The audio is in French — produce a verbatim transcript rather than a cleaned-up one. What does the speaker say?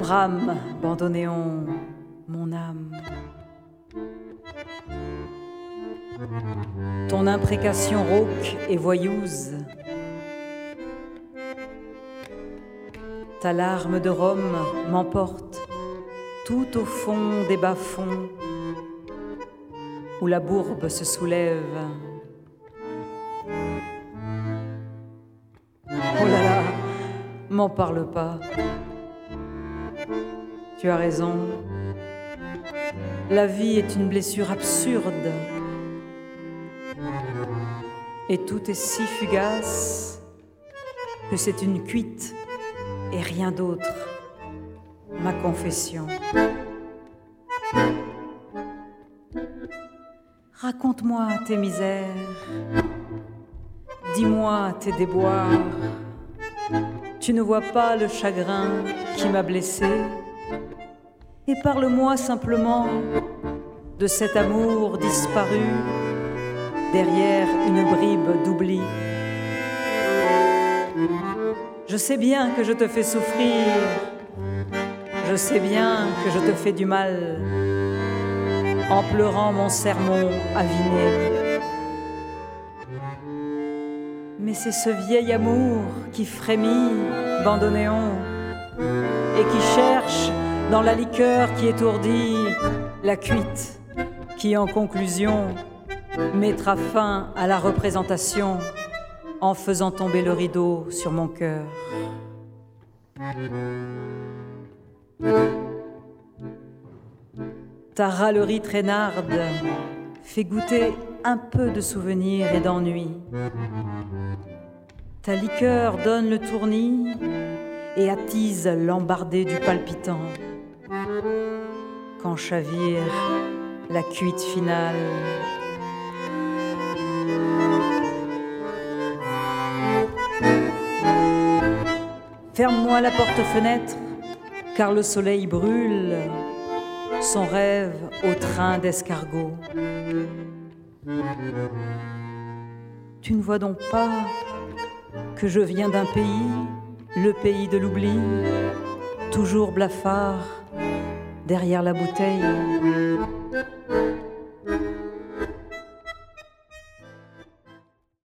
Brame, bandoneon, mon âme. Ton imprécation rauque et voyeuse, ta larme de Rome m'emporte tout au fond des bas-fonds où la bourbe se soulève. Oh là là, m'en parle pas. Tu as raison. La vie est une blessure absurde. Et tout est si fugace que c'est une cuite et rien d'autre, ma confession. Raconte-moi tes misères, dis-moi tes déboires. Tu ne vois pas le chagrin qui m'a blessé? Et parle-moi simplement de cet amour disparu derrière une bribe d'oubli. Je sais bien que je te fais souffrir, je sais bien que je te fais du mal en pleurant mon sermon aviné. Mais c'est ce vieil amour qui frémit, bandoneon, et qui cherche dans la liqueur qui étourdit la cuite, qui en conclusion mettra fin à la représentation en faisant tomber le rideau sur mon cœur. Ta râlerie traînarde fait goûter un peu de souvenirs et d'ennui. Ta liqueur donne le tournis et attise l'embardé du palpitant quand chavire la cuite finale. Ferme-moi la porte-fenêtre, car le soleil brûle son rêve au train d'escargot. Tu ne vois donc pas que je viens d'un pays, le pays de l'oubli, toujours blafard derrière la bouteille.